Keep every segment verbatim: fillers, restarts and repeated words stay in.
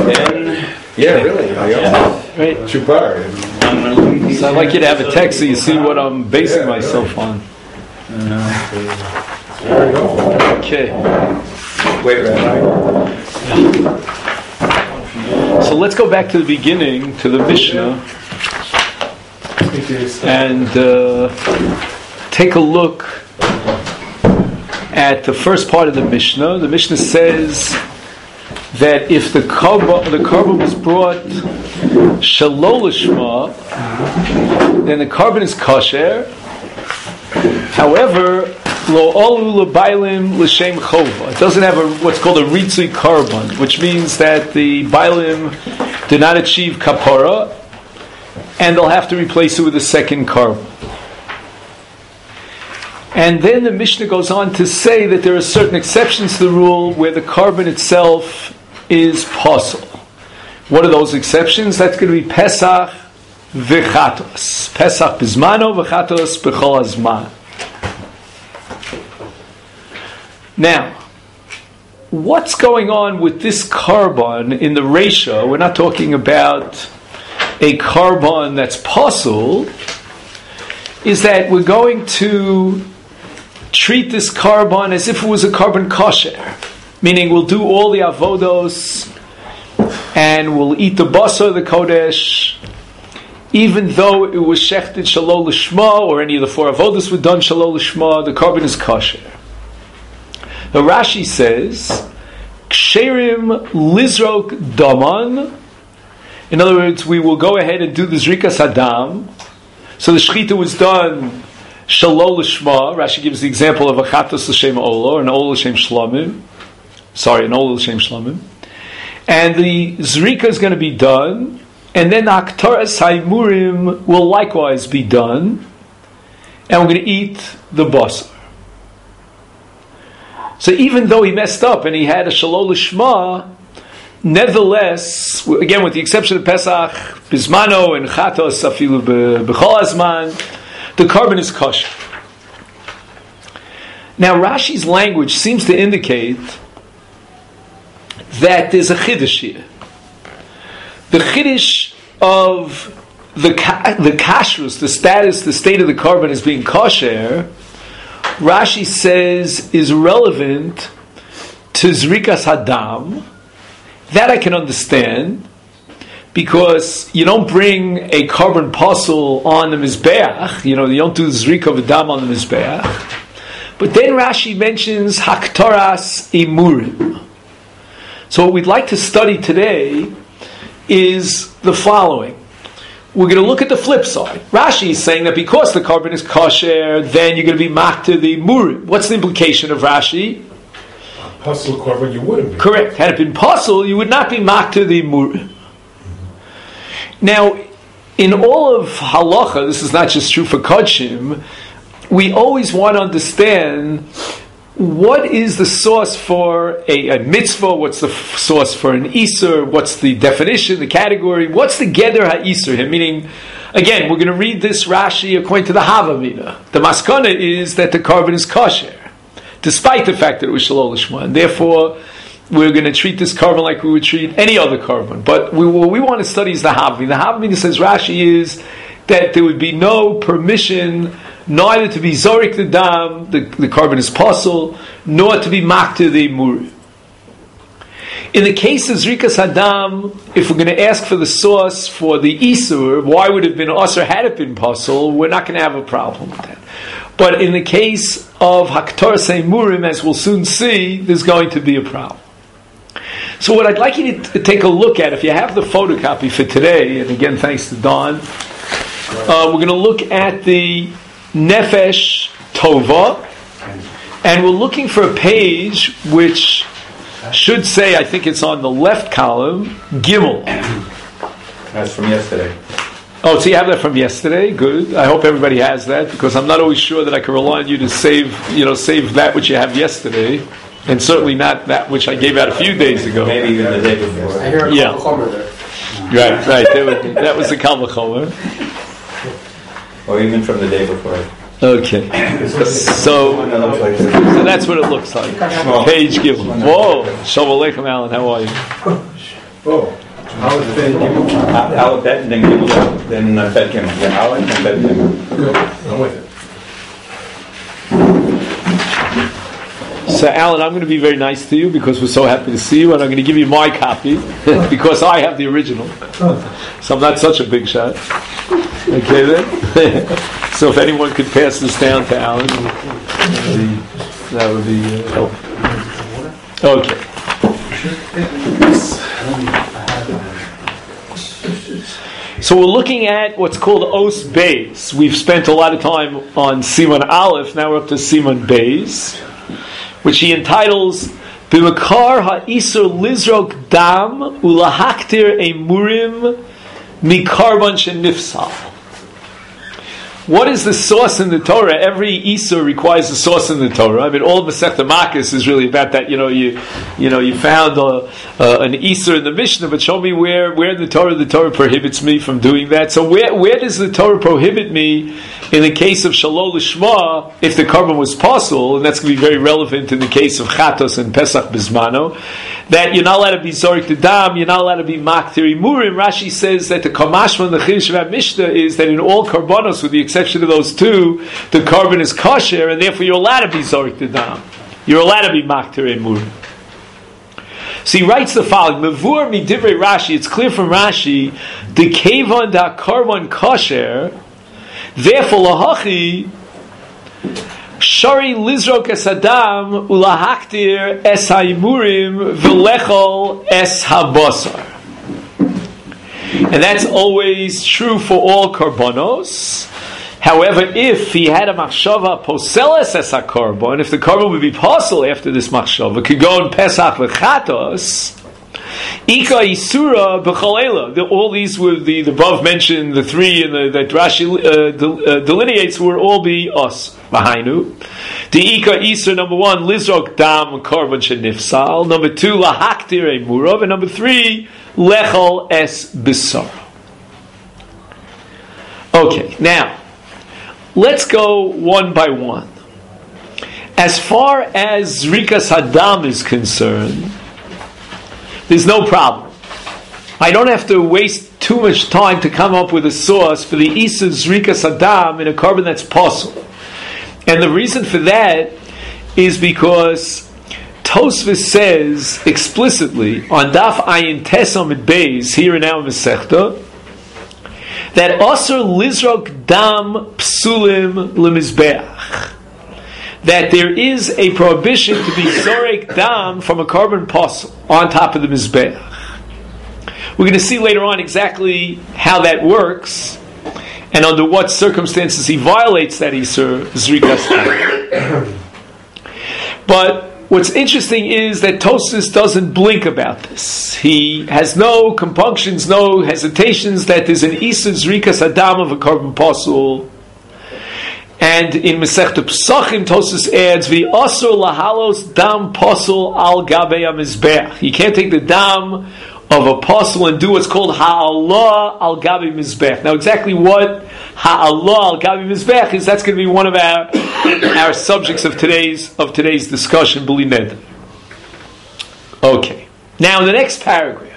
And yeah, really. Yeah. Right. Chupar. So I'd like you to have a text so you see what I'm basing yeah, myself on. Uh, okay. Wait, Rabbi. So let's go back to the beginning, to the Mishnah, and uh, take a look at the first part of the Mishnah. The Mishnah says that if the korban, the korban was brought shalol lishma, then the korban is kosher. However, lo olu lebailim l'shem chova. It doesn't have a, what's called a ritzui korban, which means that the bailim do not achieve kapara, and they'll have to replace it with a second korban. And then the Mishnah goes on to say that there are certain exceptions to the rule where the korban itself is possible. What are those exceptions? That's going to be Pesach v'chatos. Pesach bizmano v'chatos b'chol hazman. Now, what's going on with this korban in the Reisha? We're not talking about a korban that's possible. Is that we're going to treat this korban as if it was a korban kosher, meaning we'll do all the avodos and we'll eat the basar, the kodesh, even though it was shechted shalol lishma, or any of the four avodos were done shalol lishma, the korban is kosher. The Rashi says, ksherim lizrok daman. In other words, we will go ahead and do the zrikas hadam. So the shechita was done shalol lishma. Rashi gives the example of a chatos l'shem olah, or an olah l'shem shlamim. Sorry, an olah l'shem shlamim. And the zrika is going to be done, and then the haktaras haimurim will likewise be done, and we're going to eat the basar. So even though he messed up and he had a shalol lishma, nevertheless, again with the exception of Pesach, Bismano and Chatos afilu b'chol hazman, the korban is kosher. Now Rashi's language seems to indicate that there's a chiddush here. The chiddush of the the kashrus, the status, the state of the korban as being kosher, Rashi says is relevant to zrikas hadam. That I can understand, because you don't bring a korban pasul on the mizbeach. You know, you don't do zrika of hadam on the mizbeach. But then Rashi mentions haktaras imurim. So what we'd like to study today is the following. We're going to look at the flip side. Rashi is saying that because the korban is kosher, then you're going to be makta the murim. What's the implication of Rashi? Pasul korban, you wouldn't be. Correct. Had it been pasul, you would not be makta the murim. Now, in all of halacha, this is not just true for kodshim, we always want to understand what is the source for a, a mitzvah, what's the f- source for an isur, what's the definition, the category, what's the geder ha-isur here? Meaning, again, we're going to read this Rashi according to the Havamina. The maskana is that the korban is kosher, despite the fact that it was shalol lishma, and therefore we're going to treat this korban like we would treat any other korban. But we, what we want to study is the Havamina. The Havamina says Rashi is that there would be no permission neither to be zorik the dam, the, the korban is pasul, nor to be makta the muri. In the case of zrikas hadam, if we're going to ask for the source for the isur, why would it have been asur had it been pasul, we're not going to have a problem with that. But in the case of haktaras murim, as we'll soon see, there's going to be a problem. So what I'd like you to take a look at, if you have the photocopy for today, and again thanks to Don, uh, we're going to look at the Nefesh Tova, and we're looking for a page which should say, I think it's on the left column, Gimel. That's from yesterday. Oh, so you have that from yesterday? Good. I hope everybody has that, because I'm not always sure that I can rely on you to save, you know, save that which you have yesterday, and certainly not that which I gave out a few days ago. Maybe even the day before. I hear a yeah. chomer there. Right, right. That was, that was the Kal Vachomer. Or even from the day before. Okay. So, so that's what it looks like. Page Gimel. Whoa. Shalom Aleichem, Alan. How are you? Oh, Aleph Ben Gimel. Aleph Bet and then Gimel, then uh, Bet Gimel. Then Aleph and Bet Gimel. Good, I'm with it. So, Alan, I'm going to be very nice to you because we're so happy to see you, and I'm going to give you my copy because I have the original. So I'm not such a big shot. Okay, then? So if anyone could pass this down to Alan, that would be, that would be uh, helpful. Okay. So we're looking at what's called Os Beis. We've spent a lot of time on Siman Aleph, now we're up to Siman Beis, which he entitles B'makar ha'isur lizrok dam ulahaktir emurim mikarban shenifsal. What is the source in the Torah? Every Isur requires a source in the Torah. I mean, all of Masechta Makos is really about that. You know, you, you know, you found uh, uh, an Isur in the Mishnah, but show me where, where in the Torah the Torah prohibits me from doing that. So where, where does the Torah prohibit me in the case of Shalol Lishma if the carbon was possible? And that's going to be very relevant in the case of Chatos and Pesach Bismano. That you're not allowed to be Zorik to Dam, you're not allowed to be Maktir Imurim. Rashi says that the Kamashma and the Chiddush of Mishnah is that in all Karbanos, with the exception of those two, the carbon is kosher, and therefore you're allowed to be Zorik to Dam. You're allowed to be Maktir Imurim. So he writes the following: Mavur midivrei Rashi. It's clear from Rashi, the Kevon da Karban kosher, therefore lahachi Shari lizrok es adam ulahaktir es haimurim v'lechol es habasar. And that's always true for all karbonos. However, if he had a machshava poseles es hakarbon, if the carbon would be possible after this machshava, could go in Pesach v'chatos, Ika Isura B'chalela. All these were the, the above mentioned, the three and the, that Rashi uh, del, uh, delineates would all be us. V'hainu. The Ika Isur, number one, Lizrok Dam Karban Shenifsal. Number two, Lahaktir Emurav. And number three, Lechol Es Bisar. Okay, now, let's go one by one. As far as Zrikas Hadam is concerned, there's no problem. I don't have to waste too much time to come up with a source for the Isur Zrikas Hadam in a carbon that's possible. And the reason for that is because Tosfos says explicitly on Daf Ayin Tesam at Beis, here in our Masechta, that Asur Lizrok Dam Psulim Lemizbeach. That there is a prohibition to be Zorek Dam from a carbon posel on top of the Mizbeach. We're going to see later on exactly how that works and under what circumstances he violates that Isur Zrikas Dam. But what's interesting is that Tosfos doesn't blink about this. He has no compunctions, no hesitations that there's an Isur Zrikas Adam of a carbon posel. And in Masechta Pesachim, Tosfos adds, "V'asur lahalos dam posel al gabei hamizbeach." You can't take the dam of a posel and do what's called ha'alah al gabei mizbeach. Now, exactly what ha'alah al gabei mizbeach is, that's going to be one of our our subjects of today's of today's discussion. B'li neder. Okay. Now, in the next paragraph,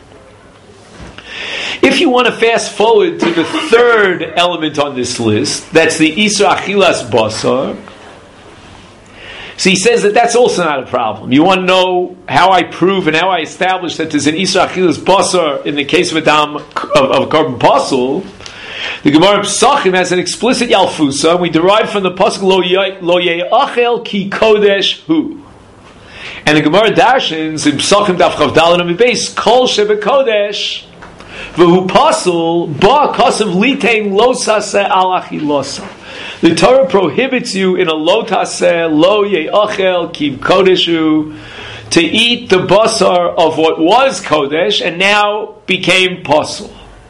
if you want to fast forward to the third element on this list, that's the Isur Achilas Basar. So he says that that's also not a problem. You want to know how I prove and how I establish that there's an Isur Achilas Basar in the case of a dam of, of a carbon posel. The Gemara Pesachim has an explicit Yalfusa, and we derive from the pasuk Lo Ye'achel Ki Kodesh Hu. And the Gemara Darshins in Pesachim Daf Chav Daled Amud Beis Kol Shebe Kodesh V'hu Pasel Ba Kasav Litein Lo Saseh Al Achilosa. The Torah prohibits you in a Lo Taseh Lo Ye'achel Ki Kodesh Hu to eat the basar of what was Kodesh and now became Pasel.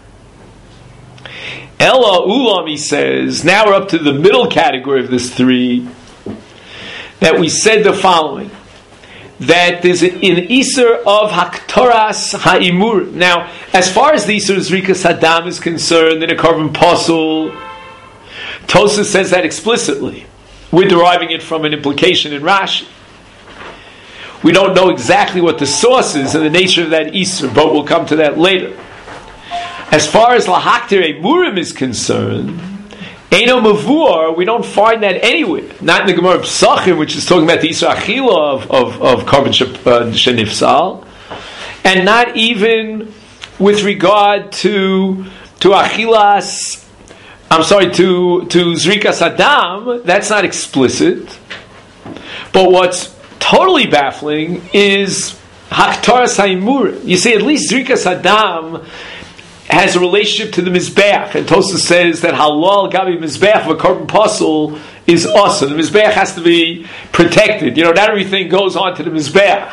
Ella Ulam, he says, now we're up to the middle category of this three, that we said the following, that there's an Isur of Haktoras Ha'imur. Now, as far as the Isur Zrikas Hadam is concerned, in a carbon posel, Tosfos says that explicitly. We're deriving it from an implication in Rashi. We don't know exactly what the source is and the nature of that Isur, but we'll come to that later. As far as Lahaktir Emurim is concerned, Eino Mavur, we don't find that anywhere. Not in the Gemara Psachim, which is talking about the Isur Achila of, of, of Korban Shenifsal, and not even with regard to to Achilas, I'm sorry, to, to Zrikas Adam, that's not explicit. But what's totally baffling is Haktaras Ha'imur. You see, at least Zrikas Adam has a relationship to the Mizbeach. And Tosafos says that Halal Gabi Mizbeach of a Korban Posel is awesome. The Mizbeach has to be protected. You know, not everything goes on to the Mizbeach.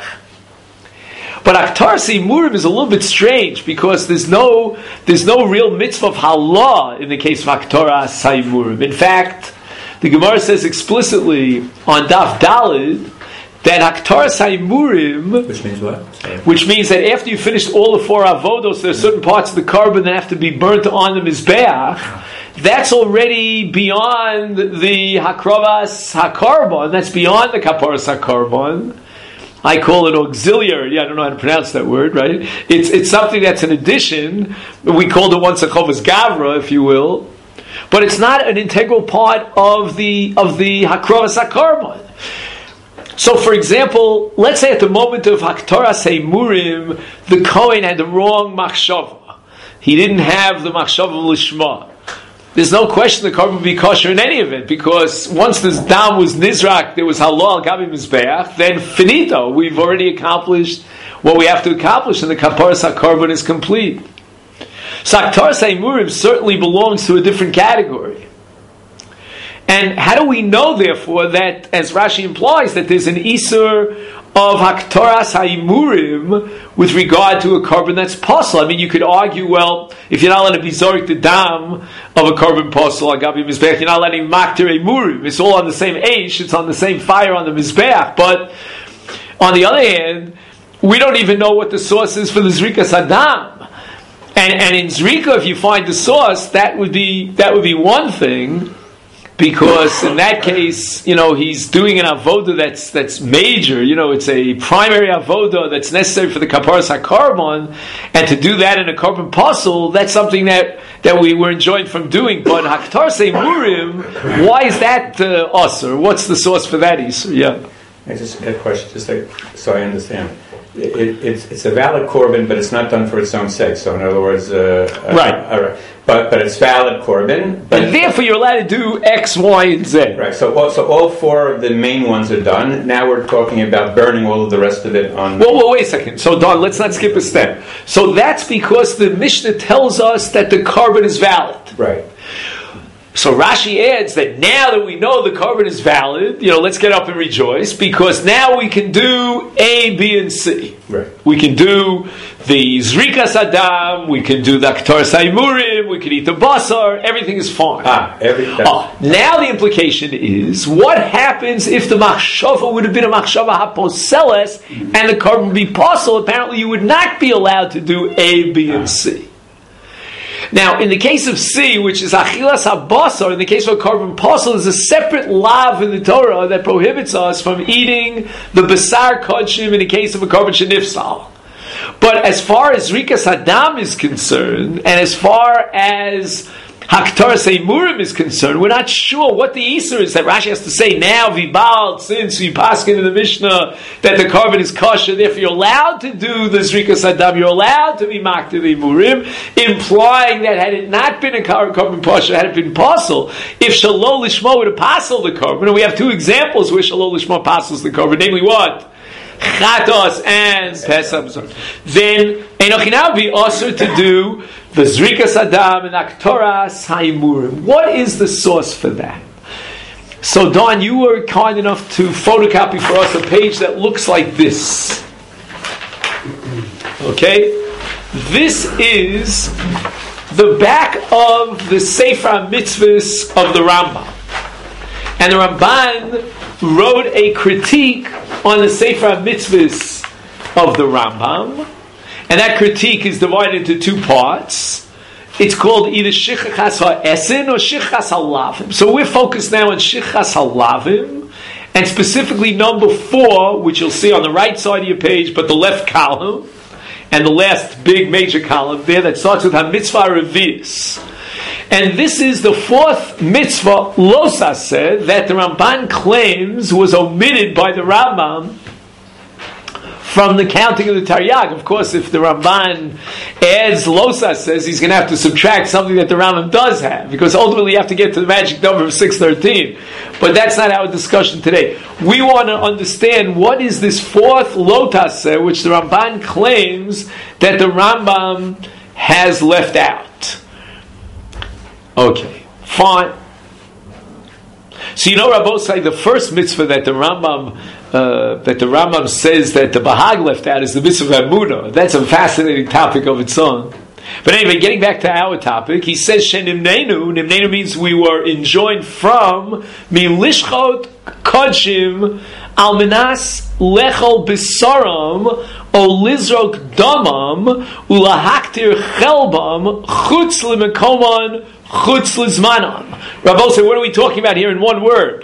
But Haktaras Ha'imur is a little bit strange because there's no there's no real mitzvah of Halal in the case of Haktaras Ha'imur. In fact, the Gemara says explicitly on Daf Dalid that Haktaras Ha'imurim, which means what? Which means that after you finished all the four avodos, there are certain parts of the carbon that have to be burnt on the mizbeach. That's already beyond the Hakravas Hakarbon. That's beyond the Kaparas Hakarbon. I call it auxiliary. I don't know how to pronounce that word, right? It's it's something that's an addition. We called it once a Chovas Gavra, if you will. But it's not an integral part of the of the Hakravas Hakarbon. So, for example, let's say at the moment of Haktaras Ha'imur, the Kohen had the wrong machshava. He didn't have the machshava lishma. There's no question the carbon would be kosher in any event, because once this dam was nizrak, there was halal gabi mizbeach, then finito. We've already accomplished what we have to accomplish, and the kaparas hakarbon is complete. So Haktaras Ha'imur certainly belongs to a different category. And how do we know, therefore, that, as Rashi implies, that there's an Isur of Haktaras Ha'imurim with regard to a carbon that's posel? I mean, you could argue, well, if you're not letting be zorik the dam of a carbon posel, agabi mizbeach, you're not letting maktir emurim. It's all on the same ash, it's on the same fire on the mizbeach. But on the other hand, we don't even know what the source is for the zrikas adam. And and in zrika, if you find the source, that would be that would be one thing. Because in that case, you know, he's doing an avoda that's that's major. You know, it's a primary avoda that's necessary for the kaparas hakarbon, and to do that in a carbon posel, that's something that, that we were enjoined from doing. But Haktaras Ha'imur, why is that uh, usur? What's the source for that isur? Yeah, I just had a question, just like, so I understand. It, it, it's, it's a valid korban, but it's not done for its own sake. So, in other words, uh, right. Uh, uh, but but it's valid korban. But and therefore, you're allowed to do X, Y, and Z. Right. So, all, so all four of the main ones are done. Now we're talking about burning all of the rest of it on. Well, well wait a second. So, Don, let's not skip a step. So that's because the Mishnah tells us that the carbon is valid. Right. So Rashi adds that now that we know the carbon is valid, you know, let's get up and rejoice, because now we can do A, B, and C. Right. We can do the Zrikas Adam, we can do the Haktaras Ha'imur, we can eat the basar, everything is fine. Ah, everything. Oh, now the implication is, what happens if the machshava would have been a machshava haposeles and the carbon would be posel? Apparently you would not be allowed to do A, B, and C. Now, in the case of C, which is achilas habasar, in the case of a carbon posel, is a separate lav in the Torah that prohibits us from eating the basar kodshim in the case of a carbon shenifsal. But as far as Rikas Hadam is concerned, and as far as Haktaras Ha'imur is concerned, we're not sure what the Isur is that Rashi has to say now, Vibal, since we paskin in the Mishnah that the carbon is kosher, therefore you're allowed to do the Zrikas Adam, you're allowed to be Maktir Imurim, implying that had it not been a carbon posher, had it been posel, if Shalol Lishmo would have posel the carbon, and we have two examples where Shalol Lishmo posels the carbon, namely what? Chatos and Pesach. Then Enochinav be also to do the Zrikas Adam and Haktaras Ha'imur. What is the source for that? So, Don, you were kind enough to photocopy for us a page that looks like this. Okay? This is the back of the Sefer Mitzvahs of the Rambam. And the Ramban wrote a critique on the Sefer Mitzvahs of the Rambam. And that critique is divided into two parts. It's called either Shichachas HaEsin or Shichachas HaLavim. So we're focused now on Shichachas HaLavim. and specifically number four, which you'll see on the right side of your page, but the left column, and the last big major column there that starts with HaMitzvah Revius. And this is the fourth mitzvah, Losaseh, that the Ramban claims was omitted by the Rambam from the counting of the Taryag. Of course, if the Ramban adds Losaseh, says he's going to have to subtract something that the Rambam does have, because ultimately you have to get to the magic number of six thirteen. But that's not our discussion today. We want to understand what is this fourth Losaseh, which the Ramban claims that the Rambam has left out. Okay, fine. So you know, Rabbosai, the first mitzvah that the Rambam uh, that the Rambam says that the Bahag left out is the mitzvah of Emunah. That's a fascinating topic of its own. But anyway, getting back to our topic, he says Shenimnenu. Nimnenu means we were enjoined from milishchot kodshim alminas lechol bisaram o lizrok damam ulahaktir chelbam chutz lemekoman chutz lizmanan. Rabbi said, what are we talking about here in one word?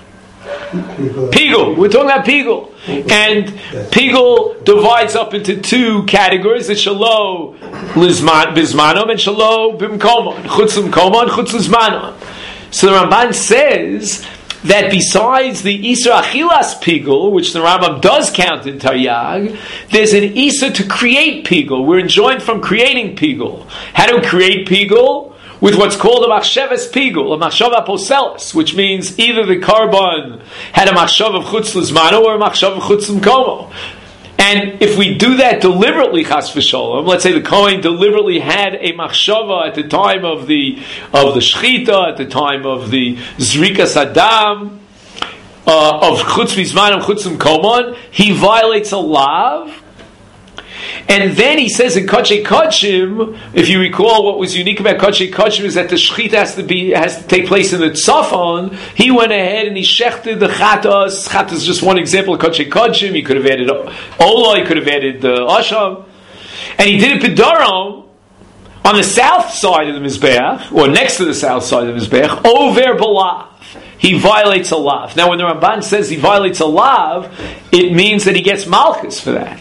Pigul. We're talking about Pigul. And Pigul divides up into two categories. It's Shalo Bizmanom and Shalo Bimkomon. Chutz Limkomon, Chutz Lizmanom. So the Ramban says that besides the Isra Achilas Pigul, which the Rambam does count in Taryag, there's an Isra to create Pigul. We're enjoined from creating Pigul. How do we create Pigul? With what's called a machshavas pigul, a machshava poselis, which means either the carbon had a machshav of chutz lizmano or a machshav of chutz l'mkomo. And if we do that deliberately, chas v'sholom, let's say the Kohen deliberately had a machshava at the time of the of the shchita, at the time of the zrika sadam, uh, of chutz lizmano, chutz l'mkomo, he violates a lav. And then he says in Kodshe Kodshim, if you recall, what was unique about Kodshe Kodshim is that the shechita has to be has to take place in the tzafon. He went ahead and he shechted the chatas. Chatas is just one example of Kodshe Kodshim. He could have added ola, he could have added uh, asham, and he did it b'darom on the south side of the mizbeach, or next to the south side of the mizbeach, over b'lav. He violates a lav. Now, when the Ramban says he violates a lav, it means that he gets malchus for that.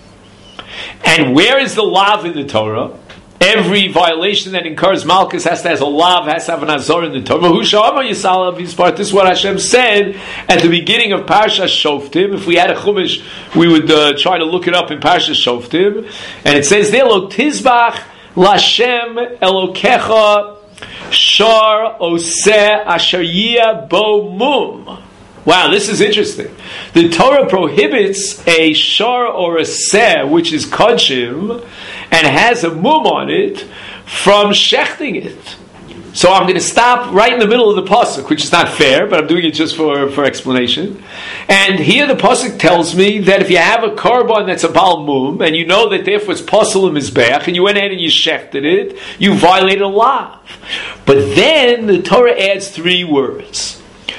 And where is the lav in the Torah? Every violation that incurs malchus has to have a lav, has to have an azor in the Torah. This is what Hashem said at the beginning of Parashas Shoftim. If we had a chumash, we would uh, try to look it up in Parashas Shoftim. And it says there, Lo tizbach lashem elokecha shar oseh asher yeh bo mum. Wow, this is interesting. The Torah prohibits a shar or a seh, which is kodshim, and has a mum on it, from shechting it. So I'm going to stop right in the middle of the pasuk, which is not fair, but I'm doing it just for, for explanation. And here the pasuk tells me that if you have a korban that's a bal mum, and you know that therefore it's pasul mizbeach, and you went ahead and you shechted it, you violated a lav. But then the Torah adds three words.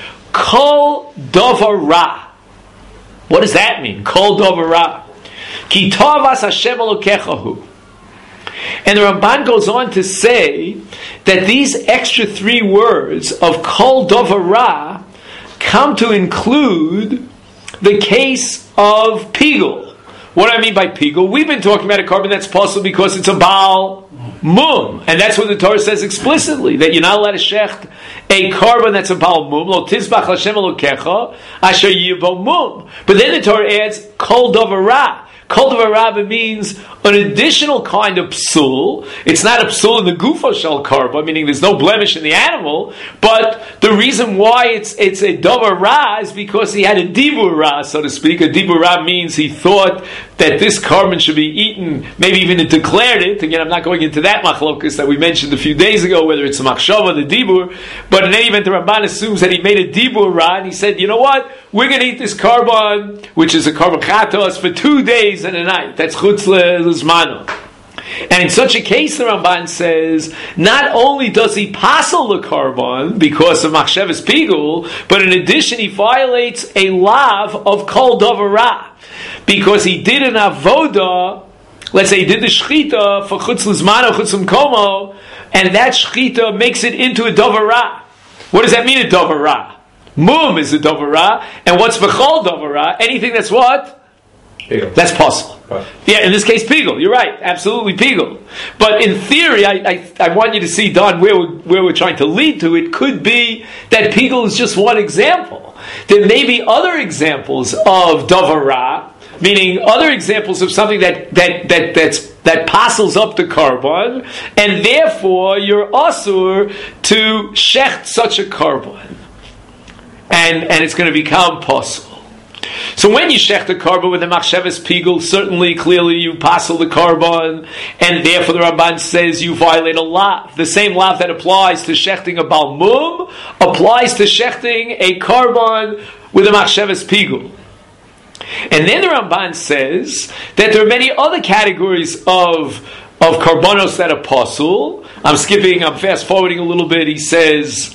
Kol dovar ra. What does that mean? Kol dovar ra. Ki tovas Hashem elokechahu. And the Ramban goes on to say that these extra three words of kol dovar ra come to include the case of pigul. What do I mean by pigul? We've been talking about a carbon that's possible because it's a baal mum, and that's what the Torah says explicitly, that you're not allowed to shecht a carbon that's a baal mum. Lo tizbach Hashem elokecha asher yibo mum. But then the Torah adds kol dovar ra. Kol dovar ra means an additional kind of psul. It's not a psul in the gufo shel karba, meaning there's no blemish in the animal, but the reason why it's it's a dovar ra is because he had a dibur ra, so to speak. A dibur ra means he thought that this carbon should be eaten, maybe even it declared it. Again, I'm not going into that machlokus that we mentioned a few days ago, whether it's a machshava, the dibur, but in any event, the Ramban assumes that he made a dibur ra, and he said, you know what, we're going to eat this carbon, which is a carbon chatos, for two days and a night. That's chutz lezmano. And in such a case, the Ramban says, not only does he pasel the carbon because of machshavas pigul, but in addition, he violates a lav of kol dovar ra, because he did an avoda. Let's say he did the shchita for chutz lizmano, chutz l'mkomo, and that shchita makes it into a dovar ra. What does that mean, a dovar ra? Mum is a dovara, and what's v'chol dovara? Anything that's what? Pigel. That's possible. Right. Yeah, in this case, pigel. You're right, absolutely pigel. But in theory, I, I, I want you to see, Don, where we're, where we're trying to lead to. It could be that pigel is just one example. There may be other examples of davara, meaning other examples of something that that that that's that passes up the carbon, and therefore you're asur to shecht such a carbon, and and it's going to become possible. So when you shech the carbon with the machshavas pigul, certainly, clearly you passel the carbon, and therefore the Ramban says you violate a lav. The same lav that applies to shechting a balmum applies to shechting a carbon with a machshavas pigul. And then the Ramban says that there are many other categories of of karbonos that are pasul. I'm skipping, I'm fast forwarding a little bit. He says,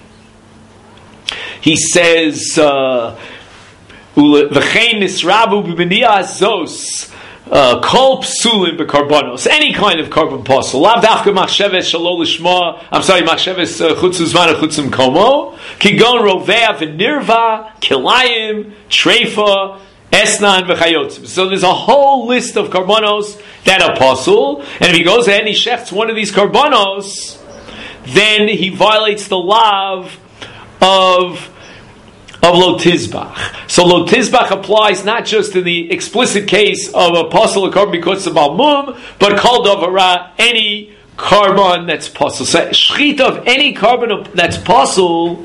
he says, uh, V'chein nisrabu b'beniya azos kol psulim b'karbonos, any kind of carbon pasul. Lav dafka machsheves shalol lishma. I'm sorry, machsheves chutz uzman chutz komo. Kigon rovea v'nirva kilayim treifa esnan v'chayotzim. So there's a whole list of karbonos that are pasul, and if he goes ahead and he shechts one of these karbonos, then he violates the lav of of lo tizbach. So lo tizbach applies not just in the explicit case of a pasul of carbon because of balmum, but kol davara, any carbon that's pasul. So shchita of any carbon that's pasul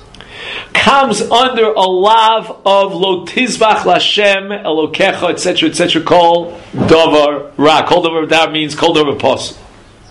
comes under a lav of lo tizbach lashem elokecha, etc., etc. Kol davar ra. Kol davar that means kol davar pasul.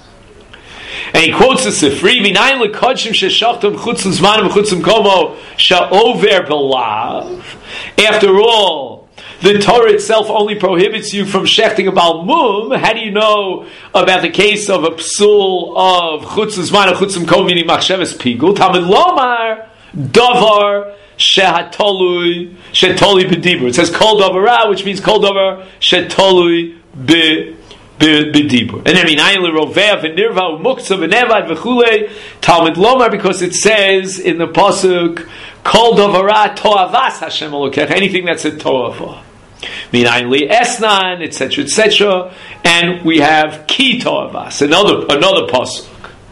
And he quotes the Sifri, "Minayin lekodshim sheshachtam chutzim zmanim chutzim komo sha'over belav." After all, the Torah itself only prohibits you from shechting a balmum. How do you know about the case of a psul of chutzim zmanim chutzim komo meaning machshavas pigul? Talmud lomar davar shehatolui shetoli b'dibur. It says kol davara, which means kol davar shetolui b'dibur. B'dibur. And then minayin leroveh v'nirva u'muktzah v'nevad v'chulei Talmud lomar, because it says in the pasuk kol davara toavas Hashem Elokecha, anything that's a toava. Minayin li esnan, et cetera, et cetera. And we have ki toavas, another another pasuk.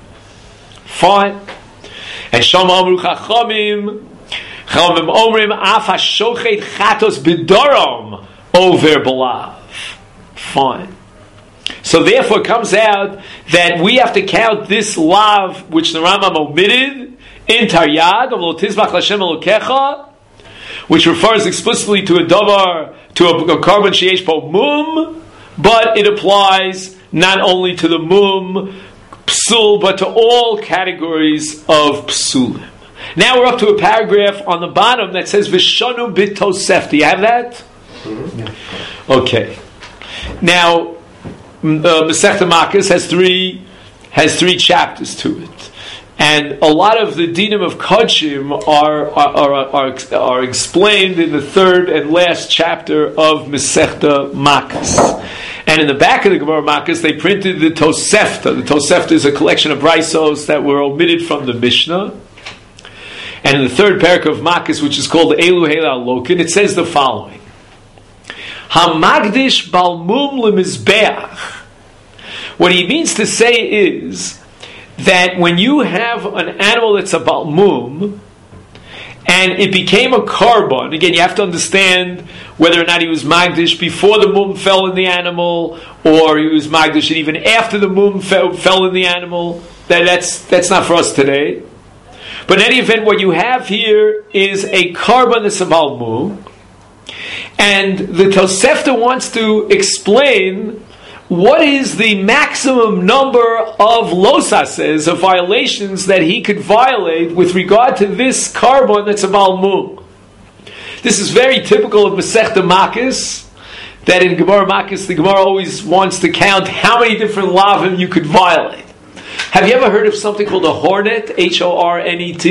Fine. And shom amru chachamim chachamim omrim af hashochet chatos b'daram over belav. Fine. So therefore it comes out that we have to count this lav, which the Rambam omitted, in Taryag, of Lo Tizbach Lashem Elokecha, which refers explicitly to a davar, to a, a carbon sheyesh bo mum, but it applies not only to the mum, psul, but to all categories of psulim. Now we're up to a paragraph on the bottom that says V'shanu b'tosef. Do you have that? Mm-hmm. Okay. Now, Uh, Masechta Makos has three has three chapters to it, and a lot of the dinim of kodshim are are, are are are explained in the third and last chapter of Masechta Makos. And in the back of the Gemara Makos, they printed the Tosefta. The Tosefta is a collection of braisos that were omitted from the Mishnah. And in the third parak of Makos, which is called Elu Heila Lokin, it says the following: Hamagdish balmum lemizbeach. What he means to say is that when you have an animal that's a balmum and it became a carbon, again you have to understand whether or not he was magdish before the mum fell in the animal, or he was magdish even after the mum fell, fell in the animal. That, that's that's not for us today. But in any event, what you have here is a carbon that's a balmum. And the Tosefta wants to explain what is the maximum number of losases, of violations that he could violate with regard to this carbon that's a balmum. This is very typical of Masechta Makos, that in Gemara Makos, the Gemara always wants to count how many different lavim you could violate. Have you ever heard of something called a hornet? H O R N E T?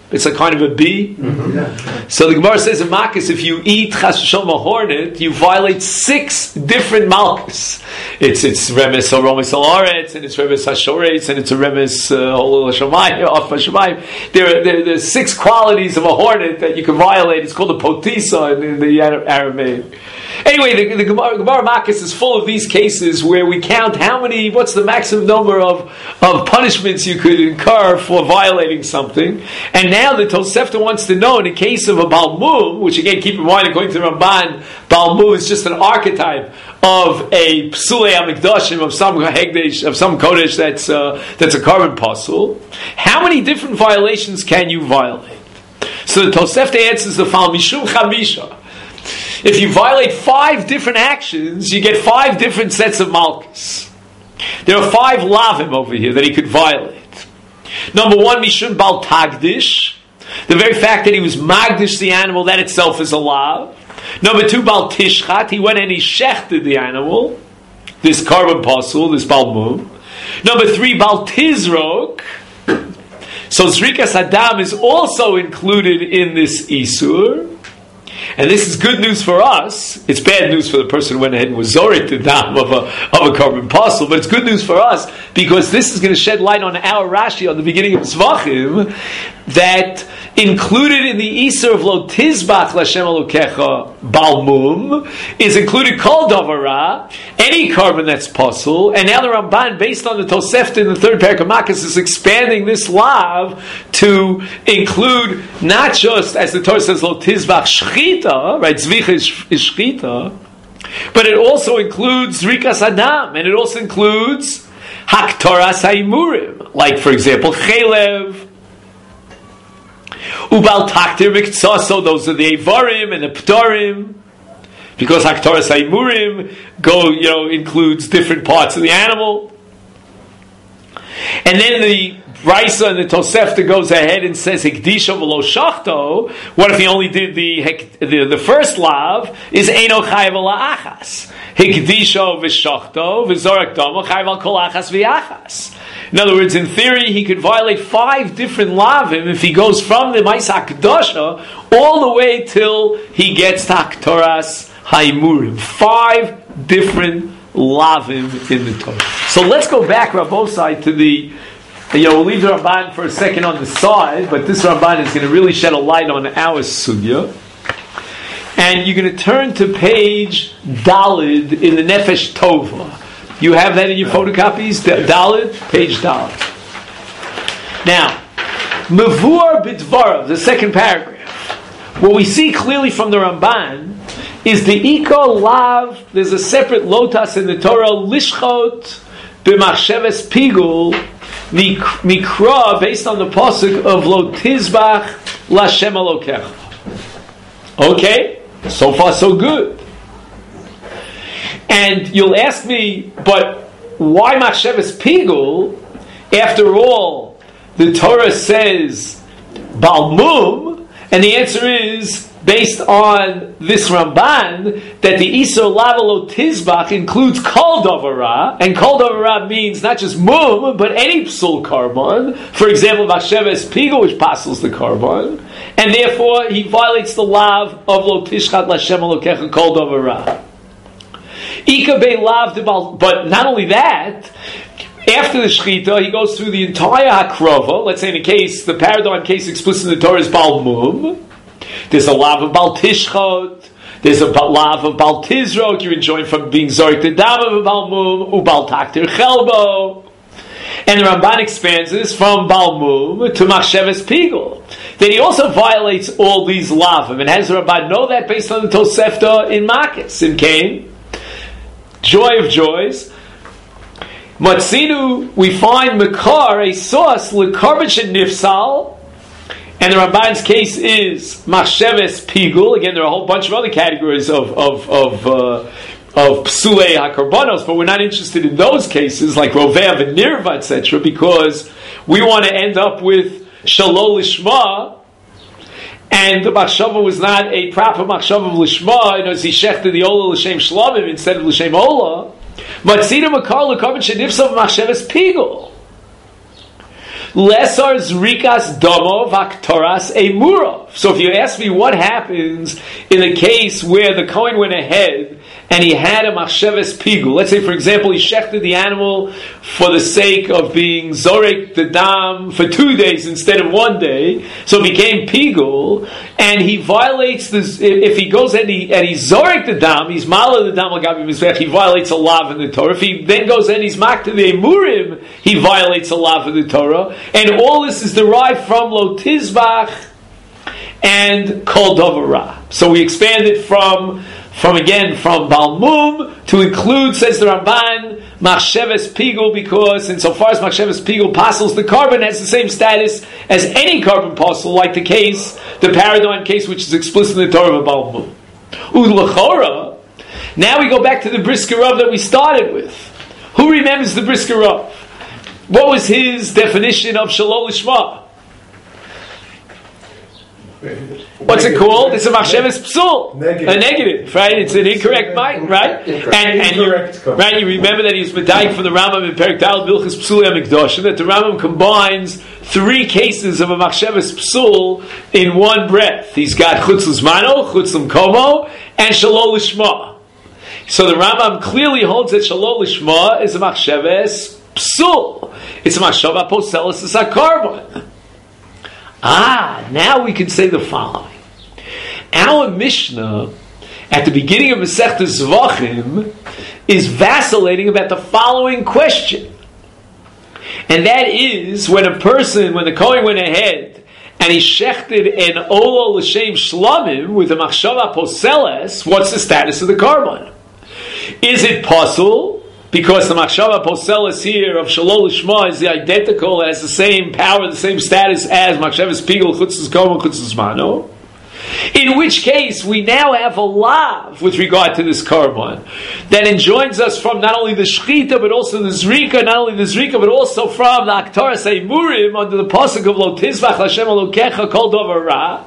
It's a kind of a bee. Mm-hmm. So the Gemara says in Makkas, if you eat chas v'shalom a hornet, you violate six different malchus. It's it's remes or romes al aretz, and it's remes hashores, and it's a remes holol hashamayim, off hashamayim. There, there, there's six qualities of a hornet that you can violate. It's called a potisa in, in the Aramaic. Anyway, the, the Gemara, Gemara Makkas is full of these cases where we count how many, what's the maximum number of, of punishments you could incur for violating something. And now the Tosefta wants to know, in the case of a Balmum, which again, keep in mind, according to the Ramban, Balmum is just an archetype of a Psulei HaMikdashim, of some Hegdesh, of some Kodesh that's, uh, that's a carbon puzzle. How many different violations can you violate? So the Tosefta answers the following, Mishum Chamisha. If you violate five different actions, you get five different sets of malchus. There are five lavim over here that he could violate. Number one, Mishun Bal Tagdish. The very fact that he was Magdish the animal, that itself is a lav. Number two, Bal Tishchat. He went and he shechted the animal. This carbon puzzle, this Balmum. Number three, Bal Tizrok. So Zrikas Adam is also included in this Isur. And this is good news for us. It's bad news for the person who went ahead and was zorit the dam of a, of a carbon puzzle, but it's good news for us because this is going to shed light on our Rashi on the beginning of Zvachim that included in the Isur of Lo Tizbach Lashem Elokecha Balmum is included Kol Davara, any carbon that's puzzle, and now the Ramban, based on the Tosefta in the third parak of Makkas, is expanding this lav to include not just, as the Torah says, Lo Tizbach Shchita, right, Zvicha is, is Shchita, but it also includes Zrikas Adam, and it also includes Haktoras Haimurim, like, for example, Chelev, Ubal Taktir Miktsaso, those are the Eivarim and the Ptorim, because Haktoras Haimurim go, you know, includes different parts of the animal. And then the Brisa and the Tosefta goes ahead and says Hekdisha v'lo shachto. What if he only did the the, the first lav? Is Eino chayav la'achas Hekdisha v'shachto v'zorak damo chayav al kol achas v'achas. In other words, in theory, he could violate five different lavim if he goes from the Ma'is HaKadosha all the way till he gets to Haktoras Haimurim. Five different lavim in the Torah. So let's go back, Rabbosai, to the, you know, we'll leave the Ramban for a second on the side, but this Ramban is going to really shed a light on our sugya. And you're going to turn to page Dalid in the Nefesh Tova. You have that in your photocopies? Dalid, page Dalid. Now, Mavur Bidvarav, the second paragraph. What we see clearly from the Ramban is the Iko Lav, there's a separate lotas in the Torah, Lishchot B'machsheves Pigul, Mikra, based on the pasuk of Lo Tizbach Lashem Elokecha. Okay, so far so good. And you'll ask me, but why Machsheves Pigul? After all, the Torah says Balmum, and the answer is, based on this Ramban, that the Isur Lavalo Tizbach includes Kol Davara, and Kol Davara means not just Mum, but any Psul Carbon. For example, Machsheves Pigul, which passes the Carbon, and therefore he violates the Lav of Lo Tishchat Lashem Elokecha Kol Davara. But not only that, after the Shechita, he goes through the entire Hakrova. Let's say in a case, the paradigm case explicit in the Torah is Balmum. There's a lav of Bal Tishchot. There's a lav of Bal Tizrok. You're enjoying from being Zorik the Dam of Balmum. Ubal Taktir Chelbo. And the Ramban expands this from Balmum to Machsheves Pigul. Then he also violates all these lavim. And how does the Ramban know that? Based on the Tosefta in Makkas, in Cain. Joy of joys. Matzinu, we find Makar, a sauce, L'karbach and Nifsal. And the Ramban's case is Machsheves Pigul. Again, there are a whole bunch of other categories of of of, uh, of Psulei HaKarbanos, but we're not interested in those cases, like Rovea and Nirva, et cetera, because we want to end up with Shalol Lishma, and the Machshava was not a proper Machshava of Lishma, and as he shechted the Ola L'Shem Shlamim instead of L'Shem Ola, Matzina Makar L'Karbach Shenifsav Machsheves Pigul. Lesar zrikas domo vaktoras emuro. So if you ask me what happens in a case where the Kohen went ahead and he had a machsheves pigul, let's say for example he shechted the animal for the sake of being zorek the dam for two days instead of one day, so it became pigul, and he violates this. If he goes and he and he zorek the dam, he's mala the dam l'gabi mizbech, he violates a lav in the Torah. If he then goes and he's makta the emurim, he violates a lav in the Torah, and all this is derived from lo tizbach and kol dovara. So we expand it from From again, from Balmum to include, says the Ramban, Machsheves Pigul, because insofar as Machsheves Pigul passes, the carbon has the same status as any carbon parcel, like the case, the paradigm case, which is explicit in the Torah of Balmum. Udlachora, now we go back to the Brisker Rav that we started with. Who remembers the Brisker Rav? What was his definition of Shalol Lishma? What's it called? It's a machsheves psul, negative. a negative, right? It's an incorrect mind, right? Incorrect. And, and you, right, you remember that he was medayik from the Rambam in Perek Dal Bilchus Psuli HaMikdoshim, that the Rambam combines three cases of a machsheves psul in one breath. He's got chutz l'zmano, chutz l'mkomo, and shalol lishma. So the Rambam clearly holds that shalol lishma is a machsheves psul. It's a machshava poselis, it's a carbon. Ah, now we can say the following. Our Mishnah, at the beginning of Masechta Zvachim, is vacillating about the following question. And that is, when a person, when the Kohen went ahead, and he shechted an Olo L'Shem Shlamim, with a Machshava Poseles, what's the status of the carbon? Is it possible? Because the Machshava Poseles here of Shalol Lishma is the identical, has the same power, the same status as Machsheves Pigul, Chutzes Komo, Chutzes Mano. In which case, we now have a lav with regard to this carbon that enjoins us from not only the Shechita, but also the Zrika, not only the Zrika, but also from the Aktaras Eimurim under the Pasuk of Lo Tizvach Lashem Elokecha Kol Dover Ra.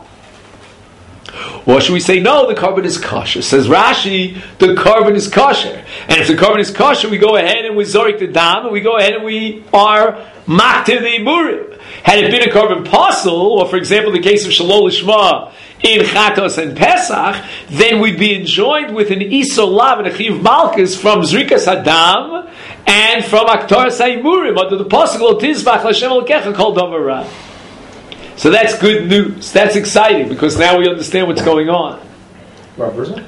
Or should we say, no, the carbon is kosher? Says Rashi, the carbon is kosher. And if the carbon is kosher, we go ahead and we zorik the dam, and we go ahead and we are maktir the imurim. Had it been a carbon parcel, or for example, the case of Shalol Lishma in Chatos and Pesach, then we'd be enjoined with an Iso Lav and a Chiv Malkus from Zrikas Hadam and from Aktaras Haimurim under the Pasuk Tizvach Lashem Elokecha Kol Davar Ra. So that's good news. That's exciting because now we understand what's going on. Rob Rizzo?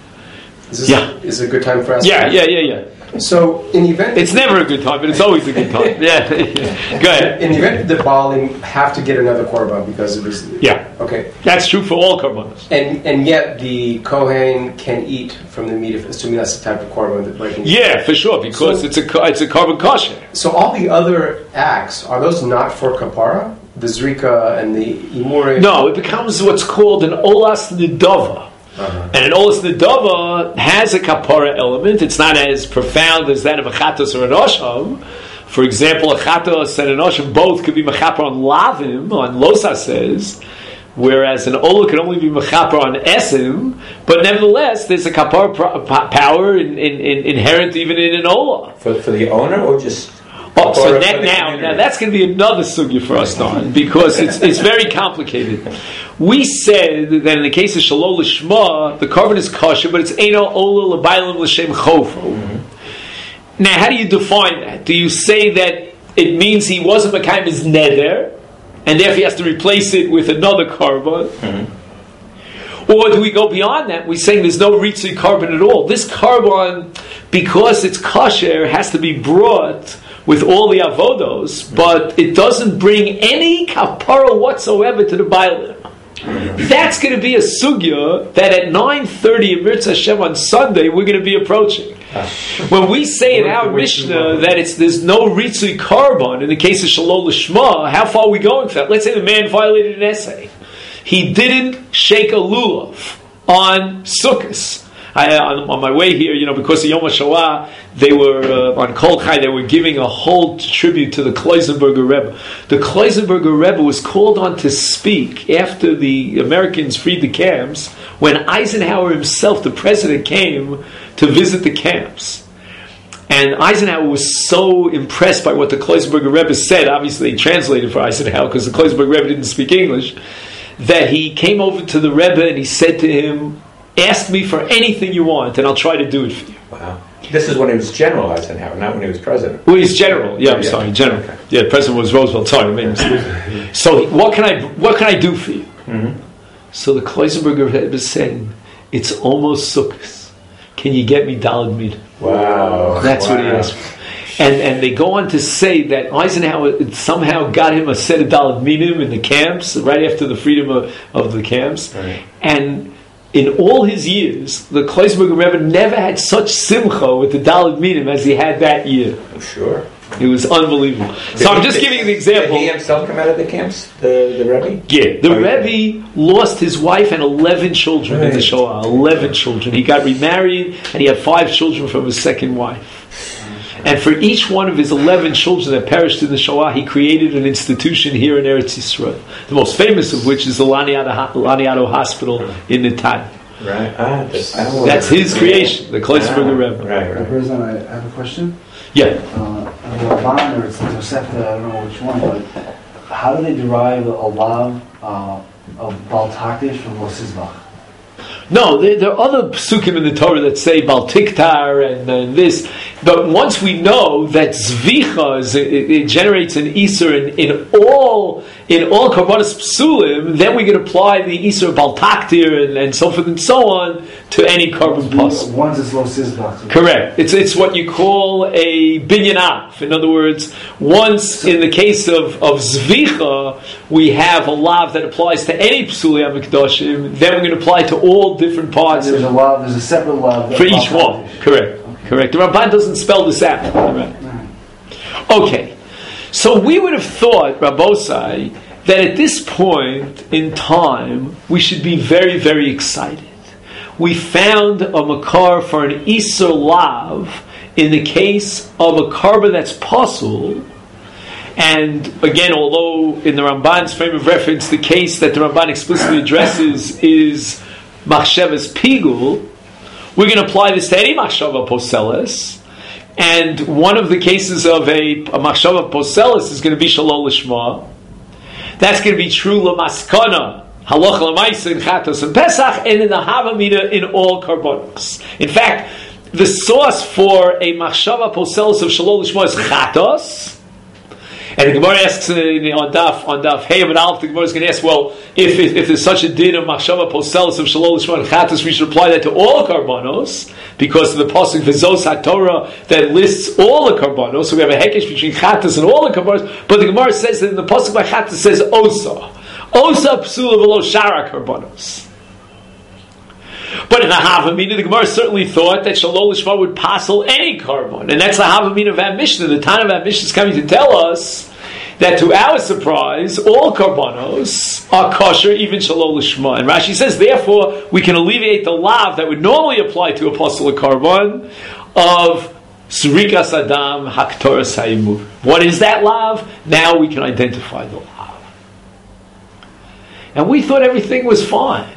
Is this Yeah. is it a good time for us? Yeah, yeah, yeah, yeah. So, in the event... It's never a good time, but it's always a good time. Yeah. Go ahead. In the event that the Baalim have to get another korban because it was... Yeah. Okay. That's true for all korbanos. And and yet the Kohen can eat from the meat, if, assuming that's the type of korban that like. Yeah, for sure, because So- it's a co- it's a carbon kosher. So all the other acts, are those not for kapara? The Zrika and the Imurim? No, it becomes what's called an olas nidava. Uh-huh. And an olas nidava has a kapara element. It's not as profound as that of a chatos or an osham. For example, a chatos and an osham both could be mechaper on lavim, on losa says, whereas an ola can only be mechaper on esim. But nevertheless, there's a kapara pro- power in, in, in, inherent even in an ola. For, for the owner or just... Oh, so Or that for the now, community? now that's going to be another sugya for us, Don, because it's it's very complicated. We said that in the case of Shalol Lishma, the carbon is kosher, but it's Eino Ola L'Bailim L'Shem Chofo. Now, how do you define that? Do you say that it means he wasn't Mekayim his neder, and therefore he has to replace it with another carbon? Mm-hmm. Or do we go beyond that? We're saying there's no Ritzui carbon at all. This carbon, because it's kosher, has to be brought with all the avodos, but it doesn't bring any kapara whatsoever to the bailim. That's going to be a sugya that at nine thirty in Mirza Hashem on Sunday we're going to be approaching. When we say in our Mishnah that it's there's no ritzui carbon in the case of Shalol Lishma, how far are we going for that? Let's say the man violated an essay. He didn't shake a lulav on Sukkos. I, on, on my way here, you know, because of Yom HaShoah, they were, uh, on Kol Chai, they were giving a whole tribute to the Kloisenberger Rebbe. The Kloisenberger Rebbe was called on to speak after the Americans freed the camps, when Eisenhower himself, the president, came to visit the camps. And Eisenhower was so impressed by what the Kloisenberger Rebbe said, obviously he translated for Eisenhower because the Kloisenberger Rebbe didn't speak English, that he came over to the Rebbe and he said to him, ask me for anything you want and I'll try to do it for you. Wow. This is when he was General Eisenhower, not when he was President. Well, he's General. Yeah, I'm yeah. sorry, General. Okay. Yeah, President was Roosevelt. Sorry, I made a mistake. So what can I what can I do for you? Mm-hmm. So the Kloisenberger Rebbe said, it's almost Sukkot. Can you get me Daled Minim? Wow. That's wow. what he asked for. And and they go on to say that Eisenhower somehow got him a set of Daled Minim in the camps, right after the freedom of, of the camps. Right. And in all his years, the Kloisenberger Rebbe never had such simcha with the Daled Minim as he had that year. Oh, sure. It was unbelievable. Did so I'm he- just did- giving you the example. Did he himself come out of the camps, the, the Rebbe? Yeah, the Oh, yeah. Rebbe lost his wife and eleven children in the Right. Shoah. Eleven children. He got remarried and he had five children from his second wife. And for each one of his eleven children that perished in the Shoah, he created an institution here in Eretz Yisrael. The most famous of which is the Laniado, Laniado Hospital in Netanya. Right. Ah, that's, That's his creation, the Kloisenberger Rebbe. Right, The right. President, I have a question. Yeah. Uh, Ramban or it's Tosefta, I don't know which one, but how do they derive a lav uh, of Bal Takdish from Lo Sizbach? No, there, there are other psukim in the Torah that say Bal Tiktar and, and this, but once we know that Zvicha is, it, it generates an Isser in, in all in all Karbanos Psulim, then we can apply the Isser Bal Taktir and, and so forth and so on to any carbon plus. Once it's Lo Sizbach. Correct. It's it's what you call a binyan af. In other words, once in the case of, of Zvicha, we have a lav that applies to any Psuli HaMikdashim, then we're going to apply to all different parts There's a lav, there's a separate lav. for each one. Correct. Correct. The Ramban doesn't spell this out. Right. Okay. So we would have thought, Rabbosai, that at this point in time, we should be very, very excited. We found a makar for an Isser Lav in the case of a karba that's pasul. And again, although in the Ramban's frame of reference, the case that the Ramban explicitly addresses is Machshavas Pigul, we're going to apply this to any Machshava Poselis. And one of the cases of a, a Machshava Poselis is going to be Shalol Lishma. That's going to be true Lamaskana, Halacha Lamaisa in Chatos and Pesach, and in the Havamina in all Karbonos. In fact, the source for a Machshava Poselis of Shalol Lishma is Chatos. And the Gemara asks uh, on Daf, on Daf, hey, but Alf, the Gemara is going to ask, well, if, if if there's such a din of Machshava Poselis of Shalol Lishma and Chatos, we should apply that to all Karbonos, because of the pasuk V'zos HaTorah that lists all the Karbonos, so we have a hekesh between Chatos and all the Karbonos, but the Gemara says that in the pasuk by Chatos says Osa. Osa Psula V'lo Shara Karbonos. But in the Havamina, the Gemara certainly thought that Shalol Lishma would passel any carbon. And that's the Havamina of our Mishnah. The Tana of our Mishnah is coming to tell us that to our surprise, all karbanos are kosher, even Shalol Lishma. And Rashi says, therefore, we can alleviate the lav that would normally apply to apostle carbon of Surikas Adam Haktoras Ha'imuv. What is that lav? Now we can identify the lav. And we thought everything was fine.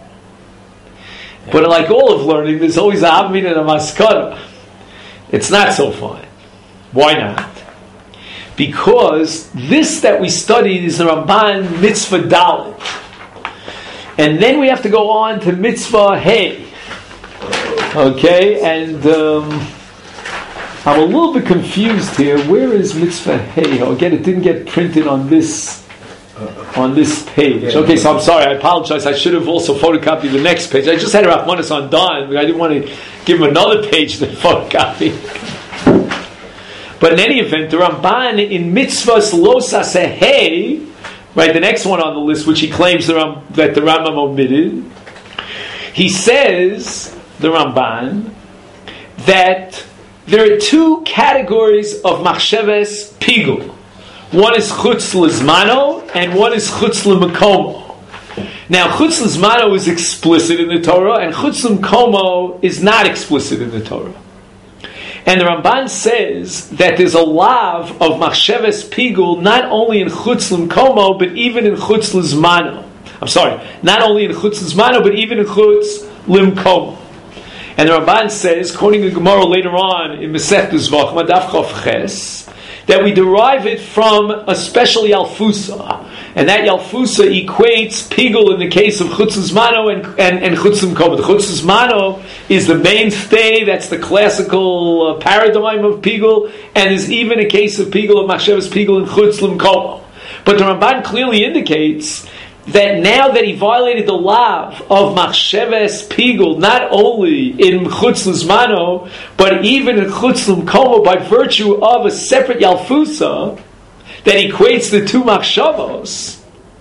But like all of learning, there's always a Havmin and a Maskana. It's not so fine. Why not? Because this that we studied is the Ramban Mitzvah Dalet. And then we have to go on to Mitzvah Hey. Okay, and um, I'm a little bit confused here. Where is Mitzvah Hey? Oh, again, it didn't get printed on this on this page. Okay, so I'm sorry, I apologize. I should have also photocopied the next page. I just had Rachmanis on Don, but I didn't want to give him another page to photocopy. But in any event, the Ramban in Mitzvahs Lo Sasehei, right, the next one on the list, which he claims the Ram, that the Rambam omitted, he says, the Ramban, that there are two categories of Machsheves Pigul. One is Chutz Lizmano, and one is Chutz L'Mekomo. Now, Chutz Lizmano is explicit in the Torah, and Chutz L'Mekomo is not explicit in the Torah. And the Ramban says that there's a lav of Machsheves Pigul not only in Chutz L'Mekomo, but even in Chutz Lizmano. I'm sorry, not only in Chutz Lizmano, but even in Chutz L'Mekomo. And the Ramban says, quoting the Gemara later on in Masechet Zvachma, Daf Chof Ches, that we derive it from a special Yalfusa. And that Yalfusa equates Pigul in the case of Chutzes Mano and, and, and Chutzim Koma. The Chutzes Mano is the mainstay, that's the classical uh, paradigm of Pigul, and is even a case of Pigul, of Machshavas Pigul and Chutzim Koma. But the Ramban clearly indicates that now that he violated the lav of Machshavas Pigul, not only in Chutz Lizmano, but even in Chutz L'Mkomo, by virtue of a separate Yalfusa that equates the two Machshavos,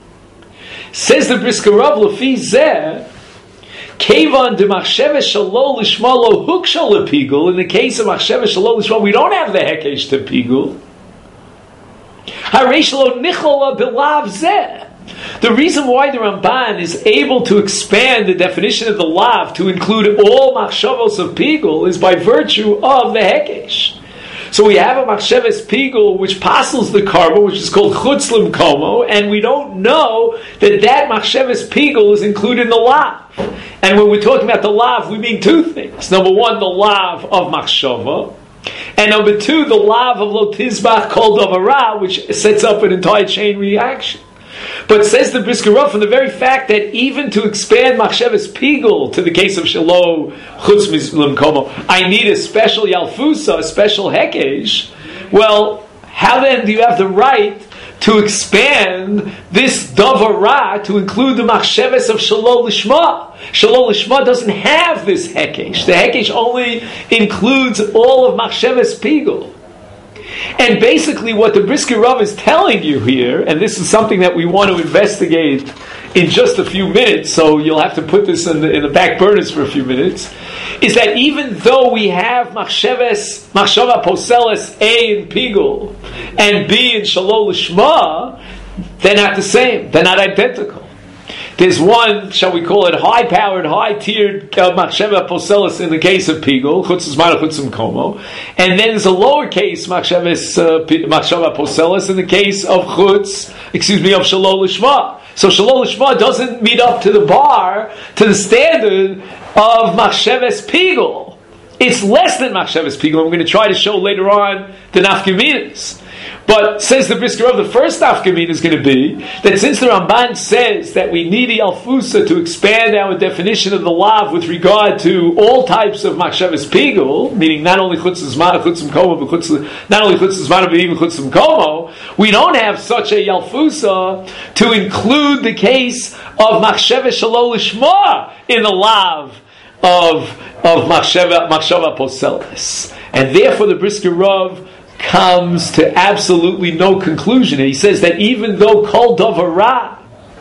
says the Brisker Rav Lefi Zeh, Kevan de Machshavas Shalo Lishma Lo Huksha LePigul. In the case of Machshavas Shalo Lishma, we don't have the Hekesh to Pigul. Hareish Lo Nichola Belav Zeh. The reason why the Ramban is able to expand the definition of the lav to include all machshavos of pigul is by virtue of the hekesh. So we have a machshavos pigul which passes the karma, which is called chutz l'mkomo, and we don't know that that machshavos pigul is included in the lav. And when we're talking about the lav, we mean two things. Number one, the lav of machshava, and number two, the lav of lo tizbach kol davara, which sets up an entire chain reaction. But says the Brisker Rav, from the very fact that even to expand Machshavas Pigul to the case of Shalo Chutz L'Mkomo, I need a special Yalfusa, a special Hekesh. Well, how then do you have the right to expand this Davara to include the Machshavas of Shalo Lishma? Shalo Lishma doesn't have this Hekesh. The Hekesh only includes all of Machshavas Pigul. And basically what the Brisker Rav is telling you here, and this is something that we want to investigate in just a few minutes, so you'll have to put this in the, in the back burners for a few minutes, is that even though we have Machshavas, Machshava Poseles A in Pigul and B in Shalo Lishma, they're not the same. They're not identical. There's one, shall we call it, high-powered, high-tiered uh, Machshava Poselis in the case of Pigul, Chutzes Mano, Chutzim Komo, and then there's a lowercase Machshava Poselis in the case of Chutz, excuse me, of Shalo Lishma. So Shalo Lishma doesn't meet up to the bar, to the standard of Machshavas Pigul. It's less than Machshavas Pigul, and we're going to try to show later on the Nafkaminas. But says the Brisker Rav, the first nafkamin is going to be that since the Ramban says that we need the Alfusa to expand our definition of the lav with regard to all types of machshavas pigul, meaning not only chutzim zman, chutzim komo, but chutz, not only chutzim zman, but even chutzim komo, we don't have such a Alfusa to include the case of machshavas shalo lishma in the lav of of machshava machshava poselis, and therefore the Brisker Rav comes to absolutely no conclusion. And he says that even though Kol Dovara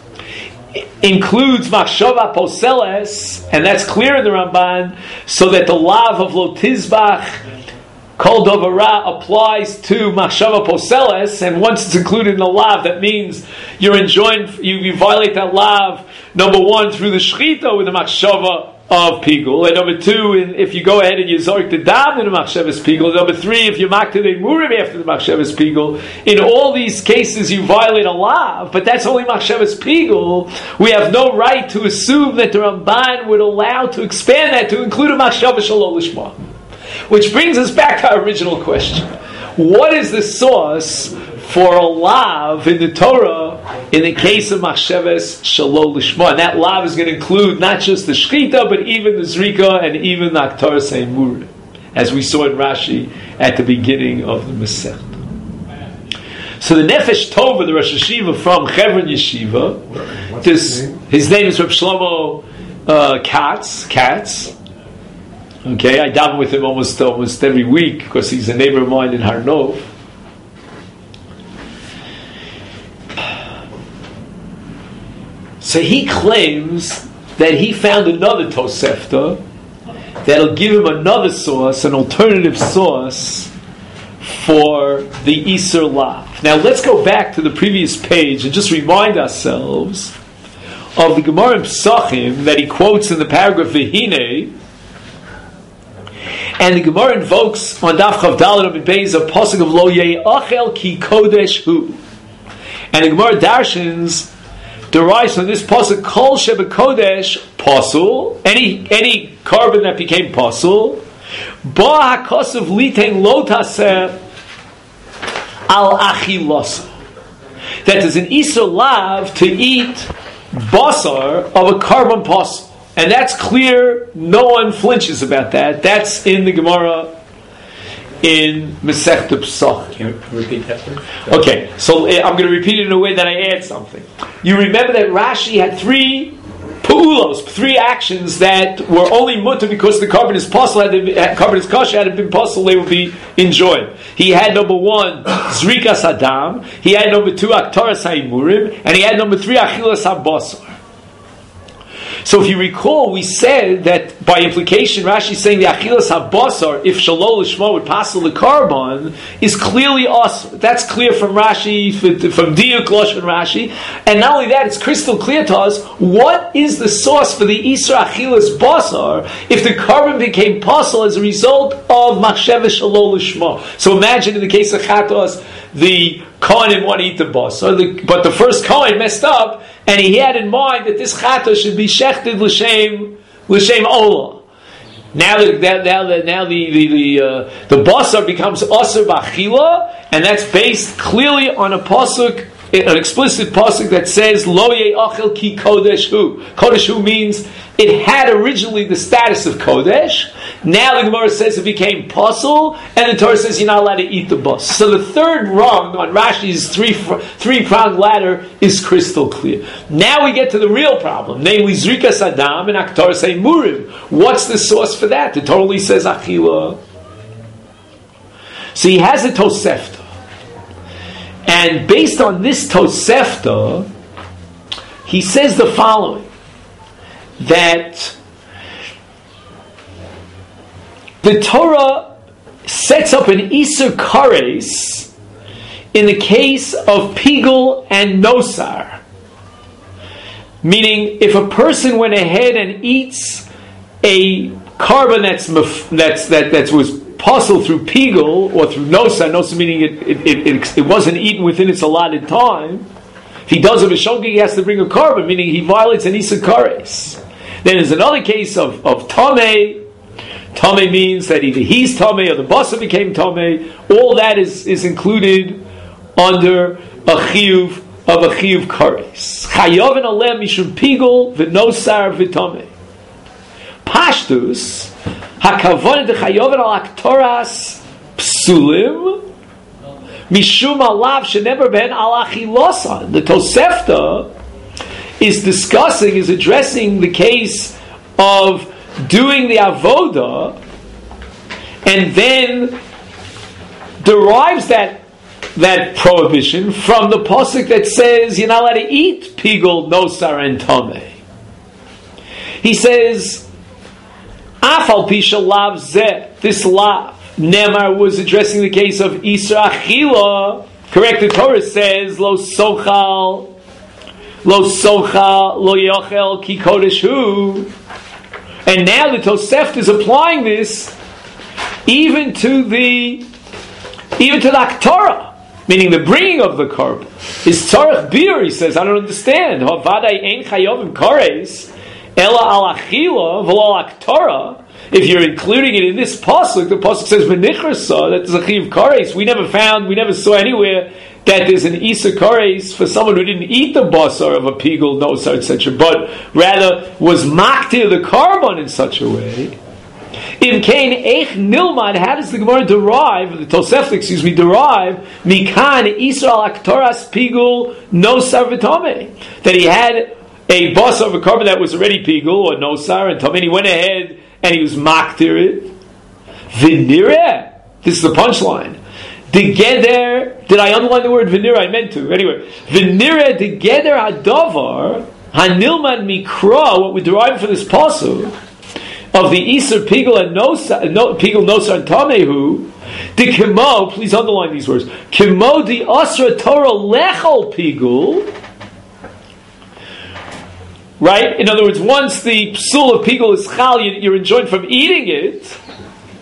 includes Machshava Poseles, and that's clear in the Ramban, so that the lav of Lo Tizbach Kol Dovara applies to Machshava Poseles, and once it's included in the lav, that means you're enjoined, you, you violate that lav, number one, through the Shechita with the Machshava of Pigul, and number two, if you go ahead and you zork the dam in the Machshavas Pigul, number three, if you makta the murim after the Machshavas Pigul, in all these cases you violate a lav, but that's only Machshavas Pigul. We have no right to assume that the Ramban would allow to expand that to include a Machshavas Shalo Lishma. Which brings us back to our original question. What is the source for a lav in the Torah in the case of Machshavas Shalo Lishma? And that lav is going to include not just the Shechita, but even the Zrika and even the Aktar Seimur, as we saw in Rashi at the beginning of the Masechet. So the Nefesh Tova, the Rosh Yeshiva from Chevron Yeshiva, this, his name? his name is Reb Shlomo uh, Katz, Katz. Okay, I daven with him almost almost every week because he's a neighbor of mine in Har Nov. So he claims that he found another Tosefta that'll give him another source, an alternative source for the Isur Lav. Now let's go back to the previous page and just remind ourselves of the Gemara in Psachim that he quotes in the paragraph Vehine. And the Gemara invokes on Daf Chav Daled and Beis a pasuk of Lo Ye'achel Ki Kodesh Hu. And the Gemara darshins derives from this pasuk kol shebekodesh pasul, any any carbon that became pasul, ba hakosav litein lo taseh al achilasa. That there's an isur lav to eat basar of a carbon pasul. And that's clear, no one flinches about that. That's in the Gemara in Masechta Pesach. Can you repeat that, please? Okay, so uh, I'm going to repeat it in a way that I add something. You remember that Rashi had three pu'ulos, three actions that were only mutter because the carbon is pasul, had the carbon is kosher, had it been pasul, they would be enjoyed. He had number one, Zrikas Adam. He had number two, Aktaras Ha'imurim. And he had number three, Achilas HaBasar. So if you recall, we said that by implication, Rashi is saying the achilas habasar, if shalol lishma would pass the carbon, is clearly asur. That's clear from Rashi, from Diuk Lashon Rashi, and not only that, it's crystal clear to us what is the source for the isra achilas basar if the carbon became pasul as a result of machsheve shalol lishma. So imagine in the case of chatos, the Kohanim want to eat the basar, the, but the first Kohen messed up, and he had in mind that this chata should be shechted l'shem l'shem olah. Now that now that now the the the, uh, the basar becomes asur b'achila, and that's based clearly on a pasuk, an explicit pasuk that says lo ye'achel ki kodesh hu. Kodesh hu means it had originally the status of kodesh. Now the Gemara says it became pasul, and the Torah says you're not allowed to eat the bus. So the third rung on Rashi's three three pronged ladder is crystal clear. Now we get to the real problem, namely Zrikas Adam and Aktaras Ha'imurim. What's the source for that? The Torah only says Achila. So he has a Tosefta, and based on this Tosefta, he says the following: that the Torah sets up an Isur Kares in the case of Pigul and Nosar. Meaning, if a person went ahead and eats a carbon that's that's that that was pasul through Pigul or through Nosar, Nosar meaning it it, it it it wasn't eaten within its allotted time. If he does a Vishonki, he has to bring a carbon, meaning he violates an Isur Kares. Then there's another case of of Tameh. Tameh means that either he's Tameh or the basar became Tameh. All that is, is included under a chiyuv of a chiyuv kares. Chayovin alem mishum pigul v'nosar v'tameh. Pashtus hakavon de chayovin al aktoras psulim mishum alav shenever ben al achilosan. The Tosefta is discussing, is addressing the case of doing the avoda, and then derives that that prohibition from the pasuk that says you're not allowed to eat pigul, nosar, and tameh. He says, "Afal pisha lav zeh." This lav Nemar was addressing the case of Isra Achila. Correct. The Torah says, "Lo sochal, lo sochal, lo yochel ki kodesh hu." And now the Tosefta is applying this even to the even to the Aktorah, meaning the bringing of the carbon. Is tzarech bir, he says, I don't understand. Havadai ein chayovim kares ela al achila v'lo Aktorah. If you're including it in this pasuk, the pasuk says v'nichrasa, that is a chiv kares. We never found, we never saw anywhere that there's an Isur Kares for someone who didn't eat the basar of a pigul, nosar, et cetera, but rather was maktir the carbon in such a way. In Cain, Eich Nilmad, how does the Gemara derive, the Tosefta, excuse me, derive, Mikan Isra al Aktoras Pigul Nosar v'Tomei, that he had a basar of a carbon that was already pigul or nosar, and Tomei, he went ahead and he was maktir it. V'nireh, this is the punchline. Together, did I underline the word venira? I meant to. Anyway, venira together hadavar hanilman mikra. What we derive from this pasuk of the Isur pigul and nosar, no, pigul nosar and tamehu. The kemo, please underline these words. Kemo di asra Torah lechol pigul. Right. In other words, once the psul of pigul is chal, you're enjoined from eating it.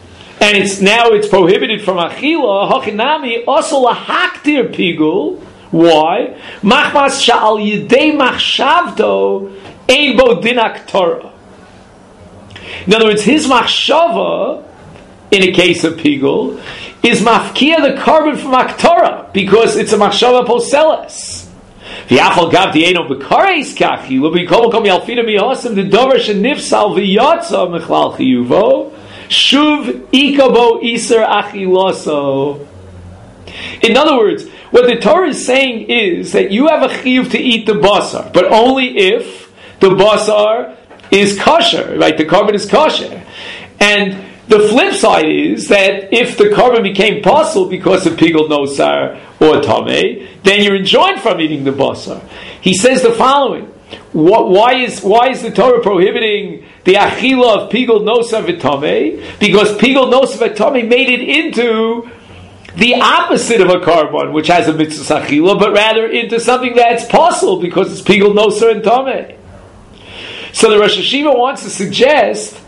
And it's now it's prohibited from achila. Hachinami also lahaktir pigul. Why? Machmas sha'al yidei machshavto ein bo dinak Torah. In other words, his machshava, in a case of pigul, is mafkia the carbon from aktorah, because it's a machshava poseles. V'yachol gav di'eno b'kareis kachi, l'b'yikol m'kom yalfina mi'osim, the dover shenifsal v'yotza mechlal chiyuvo, shuv ikabo iser achiloso. In other words, what the Torah is saying is that you have a chiyuv to eat the basar, but only if the basar is kosher, right? The carbon is kosher. And the flip side is that if the carbon became possible because of pigul nosar or tameh, then you're enjoined from eating the basar. He says the following: what, why is why is the Torah prohibiting the achila of pigul nosar v'tameh? Because pigul nosar v'tameh made it into the opposite of a carbon, which has a mitzvah achila, but rather into something that's possible because it's pigul nosar and tameh. So the Rosh Hashiva wants to suggest